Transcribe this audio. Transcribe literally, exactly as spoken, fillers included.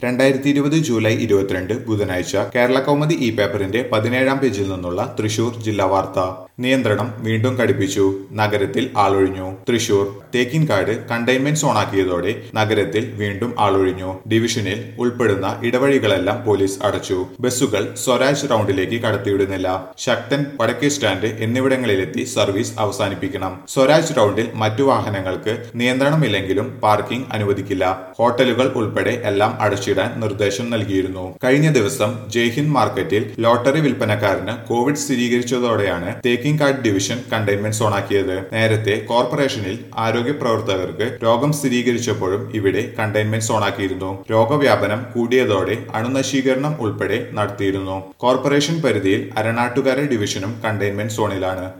രണ്ടായിരത്തി ഇരുപത് ജൂലൈ ഇരുപത്തിരണ്ട് ബുധനാഴ്ച കേരള കൗമുദി ഇ പേപ്പറിന്റെ പതിനേഴാം പേജിൽ നിന്നുള്ള തൃശൂർ ജില്ലാ വാർത്ത. നിയന്ത്രണം വീണ്ടും കടുപ്പിച്ചു, നഗരത്തിൽ ആളൊഴിഞ്ഞു. തൃശൂർ തേക്കിൻകാട് കണ്ടെയ്ൻമെന്റ് സോണാക്കിയതോടെ നഗരത്തിൽ വീണ്ടും ആളൊഴിഞ്ഞു. ഡിവിഷനിൽ ഉൾപ്പെടുന്ന ഇടവഴികളെല്ലാം പോലീസ് അടച്ചു. ബസ്സുകൾ സ്വരാജ് റൗണ്ടിലേക്ക് കടത്തിവിടുന്നില്ല. ശക്തൻ, വടക്കേ സ്റ്റാൻഡ് എന്നിവിടങ്ങളിലെത്തി സർവീസ് അവസാനിപ്പിക്കണം. സ്വരാജ് റൗണ്ടിൽ മറ്റു വാഹനങ്ങൾക്ക് നിയന്ത്രണമില്ലെങ്കിലും പാർക്കിംഗ് അനുവദിക്കില്ല. ഹോട്ടലുകൾ ഉൾപ്പെടെ എല്ലാം അടച്ചിടാൻ നിർദ്ദേശം നൽകിയിരുന്നു. കഴിഞ്ഞ ദിവസം ജയ്ഹിന്ദ് മാർക്കറ്റിൽ ലോട്ടറി വിൽപ്പനക്കാരന് കോവിഡ് സ്ഥിരീകരിച്ചതോടെയാണ് തേക്കിൻകാട് ഡിവിഷൻ കണ്ടെയ്ൻമെന്റ് സോണാക്കിയത്. നേരത്തെ കോർപ്പറേഷനിൽ ആരോഗ്യ പ്രവർത്തകർക്ക് രോഗം സ്ഥിരീകരിച്ചപ്പോഴും ഇവിടെ കണ്ടെയ്ൻമെന്റ് സോണാക്കിയിരുന്നു. രോഗവ്യാപനം കൂടിയതോടെ അണുനശീകരണം ഉൾപ്പെടെ നടത്തിയിരുന്നു. കോർപ്പറേഷൻ പരിധിയിൽ അരണാട്ടുകര ഡിവിഷനും കണ്ടെയ്ൻമെന്റ് സോണിലാണ്.